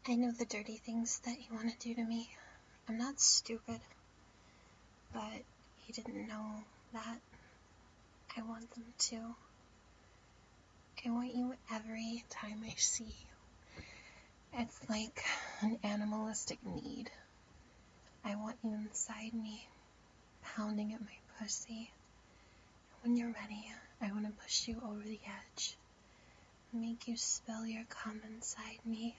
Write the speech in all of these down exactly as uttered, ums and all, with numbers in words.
I know the dirty things that you want to do to me. I'm not stupid, but you didn't know that. I want them to. I want you every time I see you. It's like an animalistic need. I want you inside me, pounding at my pussy. When you're ready, I want to push you over the edge, make you spill your cum inside me.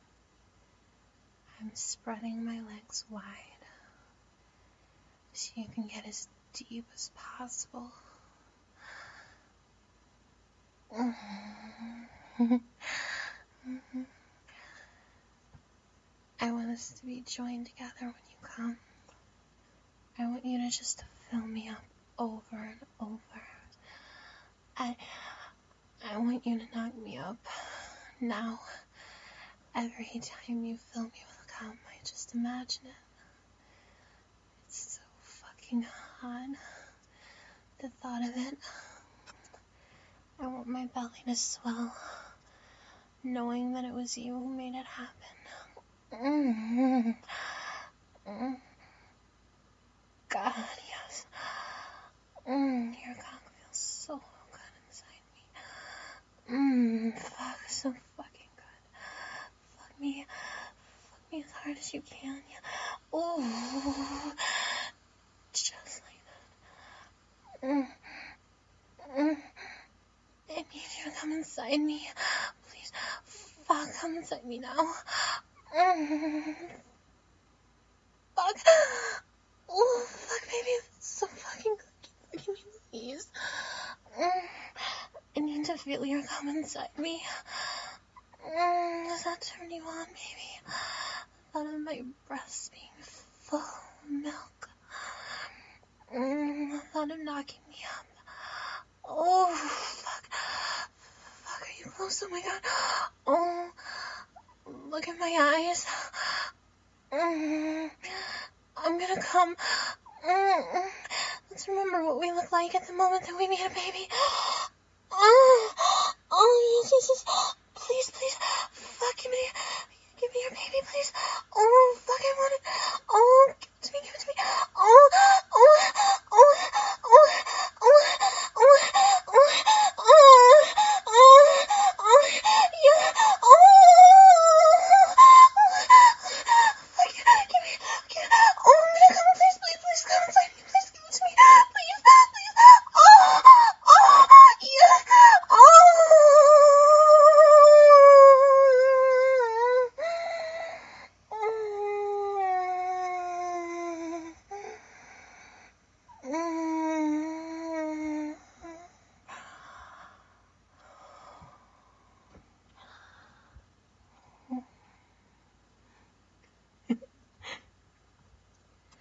I'm spreading my legs wide, so you can get as deep as possible. I want us to be joined together when you come. I want you to just fill me up over and over. I, I want you to knock me up now. Every time you fill me with cum, I just imagine it. It's so fucking hot. The thought of it. I want my belly to swell, knowing that it was you who made it happen. Mm-hmm. Mm-hmm. God, yes. Mm, your cock feels so good inside me. Mmm, fuck, so fucking good. Fuck me, fuck me as hard as you can. Yeah. Ooh, just like that. Mm, mm. I need you to come inside me. Please, fuck, come inside me now. Mm. Fuck. Oh, fuck, baby, it's so fucking good. Can you please? Mm. I need to feel your cum inside me. Mm. Does that turn you on, baby? The thought of my breasts being full of milk. Mm. The thought of knocking me up. Oh, fuck. Fuck, are you close? Oh my god. Oh, look at my eyes. Mm. I'm gonna come. Mm. Let's remember what we look like at the moment that we meet a baby. Oh, oh, yes, yes, yes.